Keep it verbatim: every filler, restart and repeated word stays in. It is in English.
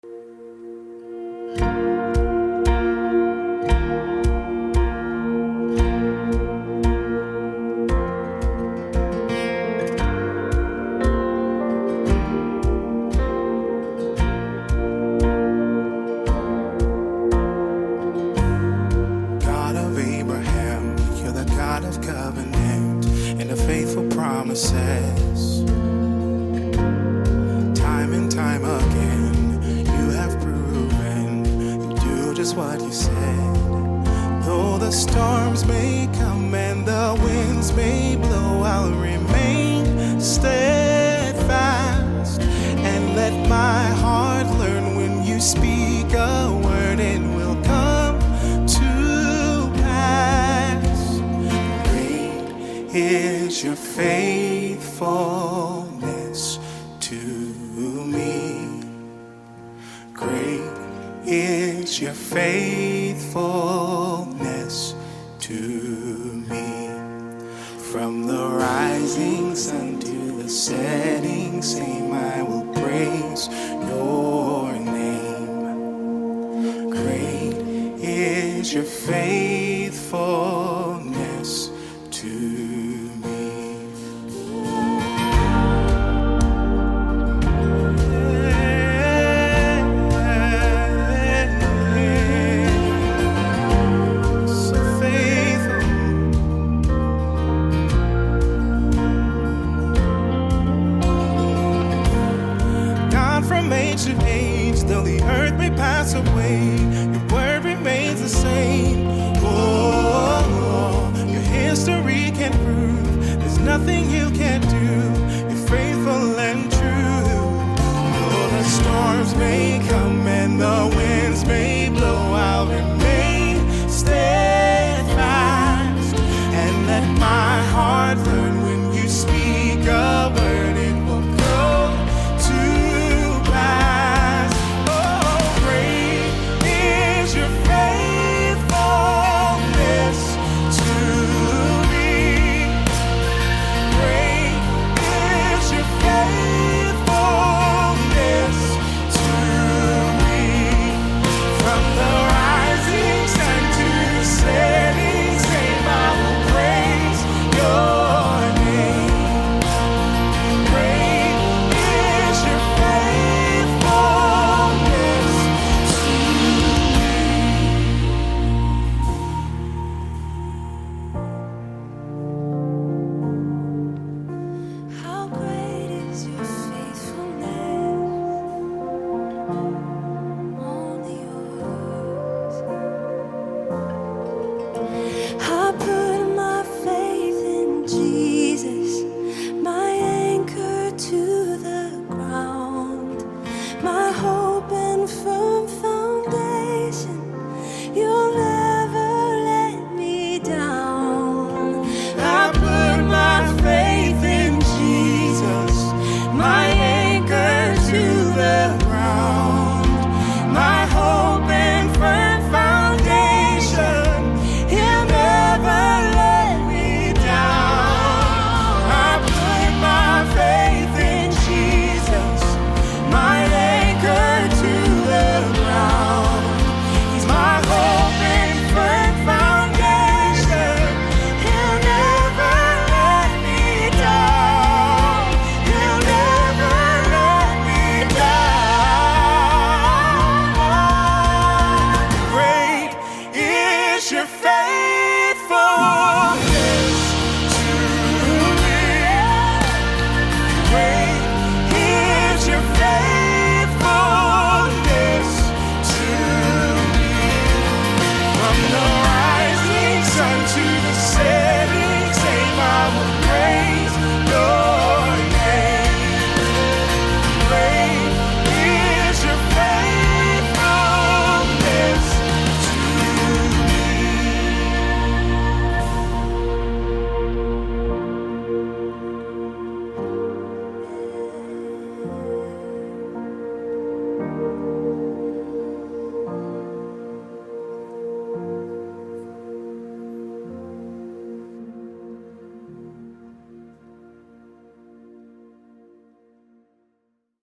God of Abraham, you're the God of covenant and the faithful promises. Time and time again, you have proven you do just what you said. Though the storms may come and the winds may blow, I'll remain steadfast and let my heart learn when you speak a word, it will come to pass. Great is your faithfulness to me. Great is your faithfulness to me. From the rising sun to the setting same, I will praise your name. Great is your faithfulness to me. So faithful. God, from age to age, though the earth may pass away, your word remains the same. Oh, your history can prove there's nothing you can't do. You're faithful and true. Though the storms may come and the winds may blow, I'll remain steadfast and let my heart learn when you speak a word, it will come to pass. Oh, great is your faithfulness to me. Great is your faithfulness to me. From the rising sun to the setting same, I will praise your name. Great is your faithfulness to me. How great is your faithfulness? Only yours. I put my faith in Jesus, my anchor to the ground, my hope and firm